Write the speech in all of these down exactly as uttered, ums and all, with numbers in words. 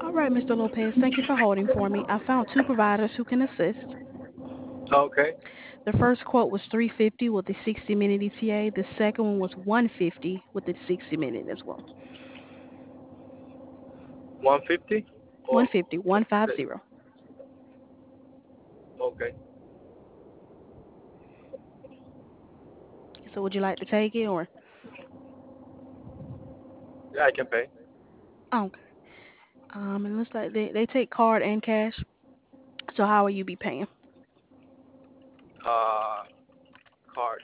All right, Mister Lopez, thank you for holding for me. I found two providers who can assist. Okay. The first quote was three hundred fifty with the sixty minute E T A. The second one was one hundred fifty with the sixty minute as well. one fifty? one Oh, hundred fifty, the, one hundred the, fifty. okay. So would you like to take it or? Yeah, I can pay. Oh, okay. Um, it looks like they, they take card and cash. So how will you be paying? Uh, card.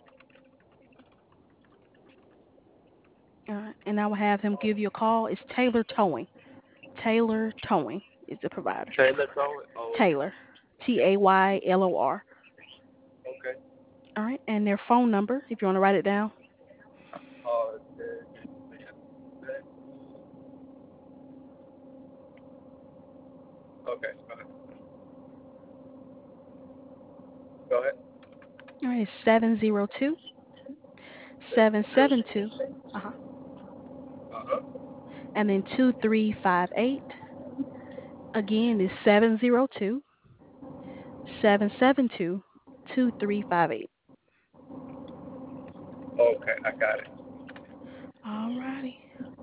All right. And I will have him give you a call. It's Taylor Towing. Taylor Towing is the provider. Taylor Tone? Oh, Taylor. T A Y L O R. okay. All right. And their phone number, if you want to write it down. Uh, the, okay. Go ahead. Go ahead. All right. It's seven zero two, seven seven two. Uh-huh. Uh-huh. And then two three five eight. Again, it's seven zero two, seven seven two, two three five eight. Okay, I got it. All righty.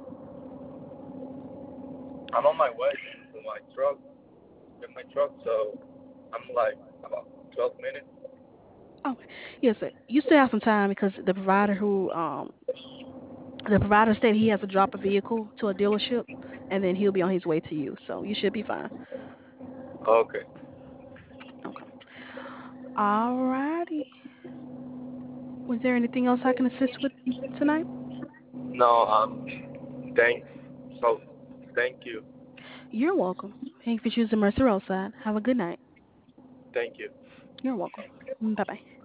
I'm on my way to my truck, in my truck, so I'm like about twelve minutes. Okay. Yes, sir. You still have some time because the provider who um the provider said he has to drop a vehicle to a dealership and then he'll be on his way to you. So you should be fine. Okay. Okay. All righty. Was there anything else I can assist with tonight? No, um, thanks. So, thank you. You're welcome. Thank you for choosing Mercer Roadside. Have a good night. Thank you. You're welcome. Bye bye.